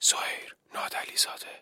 سهیر نادعلی زاده.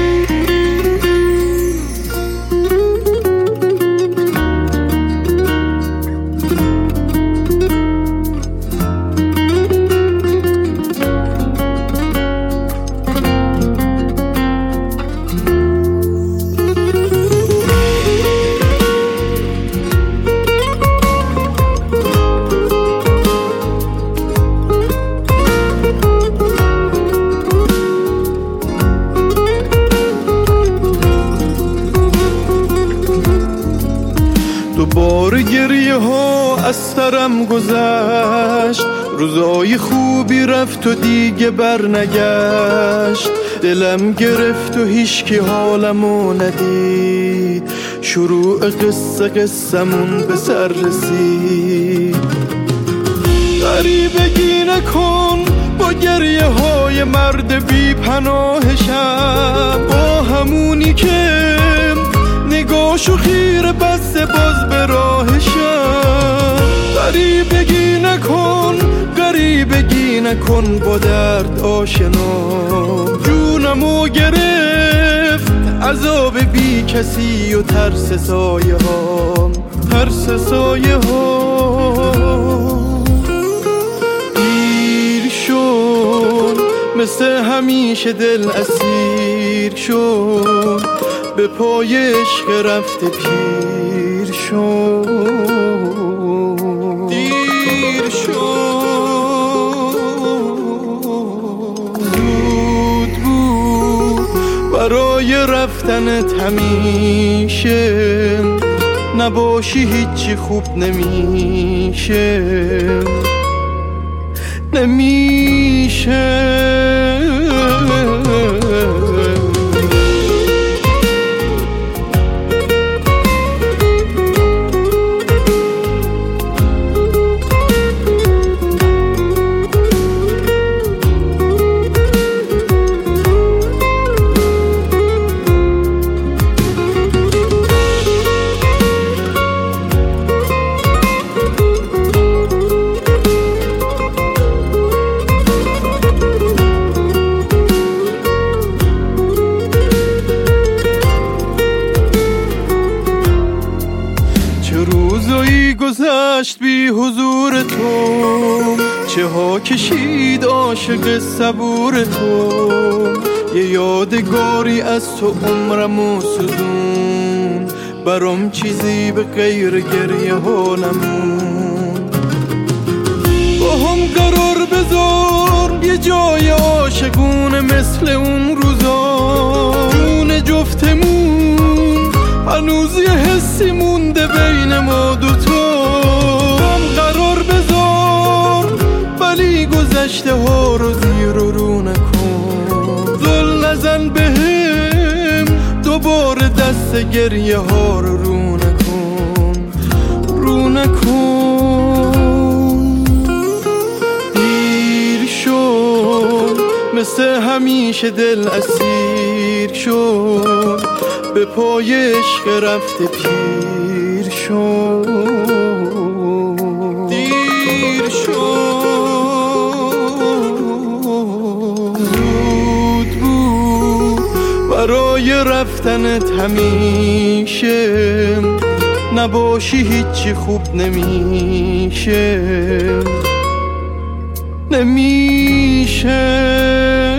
دوباره گریه ها از سرم گذشت، روزای خوبی رفت و دیگه بر نگشت. دلم گرفت و هیچکی حالمو ندید، شروع قصمون به سر رسید. غریبگی نکن با گریه های مرد بی پناهشم، با همونی که نگاهشو خیره بسته باز به راهشم. غریبگی نکن با درد آشنا، جونمو گرفت عذاب بی کسی و ترس سایه ها. دیر شد مثل همیشه دل اسیر شد، به پای عشق رفته پیر شد. دیر شد زود بود برای رفتنت همیشه، نباشی هیچی خوب نمیشه. روزایی گذشت بی حضور تو، چه ها کشید عاشق صبور تو. یه یادگاری از تو عمرمو سوزون، برام چیزی به غیر گریه ها نمون. با هم قرار بذار یه جای عاشقونه مثل اون روزا، جون جفتمون هنوز یه حسی مونده بین ما دوتا. هم قرار بذار ولی گذشته ها رو زیر و رو نکن، زل نزن بهم دوباره دست گریه ها رو رو نکن. دیر شد مثل همیشه دل اسیر شد، به پای عشق رفته پیر شد. دیر شد زود بود برای رفتنت همیشه، نباشی هیچی خوب نمیشه.